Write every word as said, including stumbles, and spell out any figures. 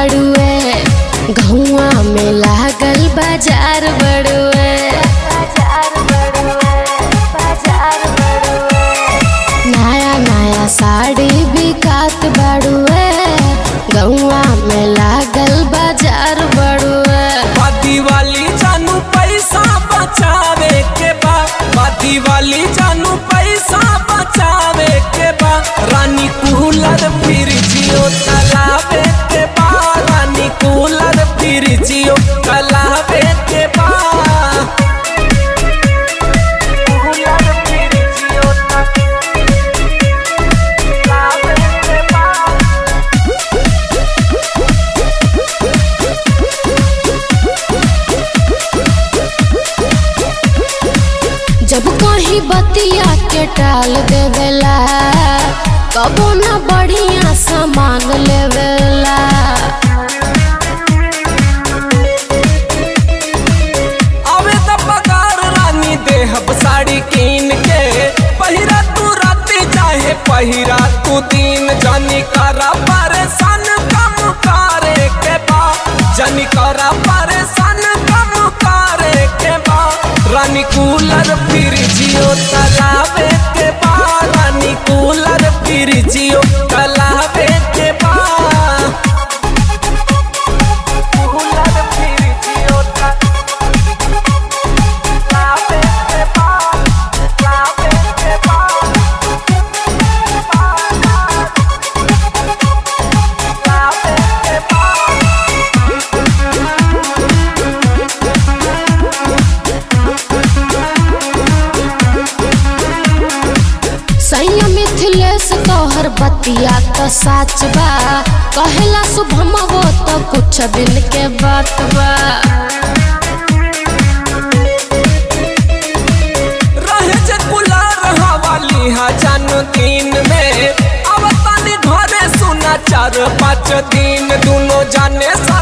बड़ुए, घुआ में लागल बाजार बड़ुए। नया नया साड़ी बिकात बड़ुए, घुआ में लागल बाजार बड़ुए। दिवाली जानू पैसा बचावे के बा, दिवाली जानू पैसा बचावे के बा। रानी कूलर फिर जियो चलावे के बा, रानी कूलर फिर जियो चलावे के बा। जब कहीं बतिया के टाल देवेला, कबो न बढ़िया सामान लेवेला। अबे त पगार रानी देहब साड़ी कीन के, पहिरा तू राती चाहे पहिरा तू दिन। जानी करा परेशान कम करे के बा, जानी करा परेशान कम करे के बा। रानी कूलर फिर जियो चलावे के बा, रानी कूलर फिर जियो चलावे के बा। कूलर फिर जियो चलावे के बा, चलावे के बा। चलावे के बा। सैया मिथिलेश तोहर बतिया तो साच बा, कहेला शुभम वो तो कुछ दिन के बात बा। रहे जे कुलार हवाली हा जानू दिन में, अब तनी घरे सुना चार पाँच दिन। दोनों जाने